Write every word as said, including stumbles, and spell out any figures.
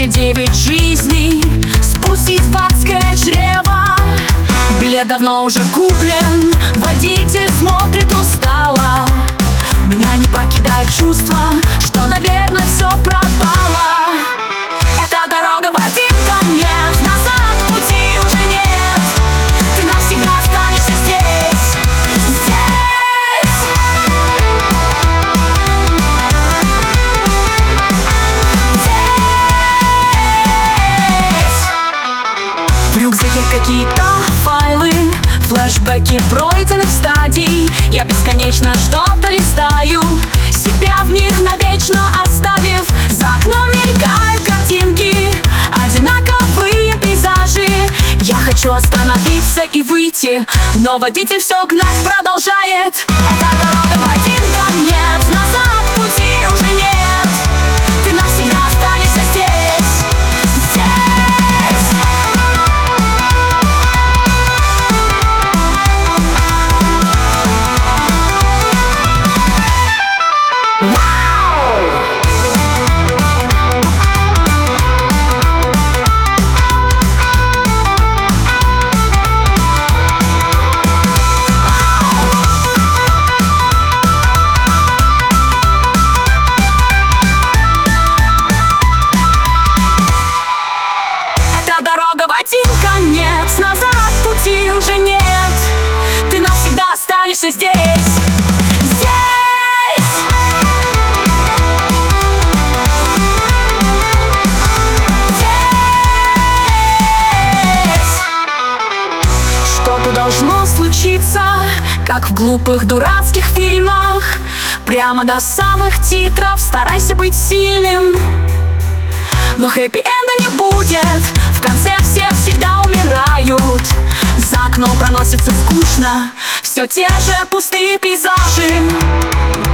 все девять жизней спустить в адское чрево. Билет давно уже куплен, водитель смотрит устало. Меня не покидает чувство, что, наверное, все пропало. Эта дорога в один конец, назад пути уже нет. Ты навсегда останешься здесь, здесь. Здесь. В рюкзаке какие-то файлы, флешбеки пройденных стадий. Я бесконечно что-то листаю, себя в них навечно оставив. За окном мелькают картинки, одинаковые пейзажи. Я хочу остановиться и выйти, но водитель все гнать продолжает. Эта дорога в один конец, назад пути уже нет. Ты навсегда останешься здесь, здесь. Дорога в один конец, назад пути уже нет. Ты навсегда останешься здесь, здесь. Здесь. Что-то должно случиться, как в глупых дурацких фильмах. Прямо до самых титров старайся быть сильным, но хэппи-энда не будет. В конце все всегда умирают. За окном проносится скучно все те же пустые пейзажи.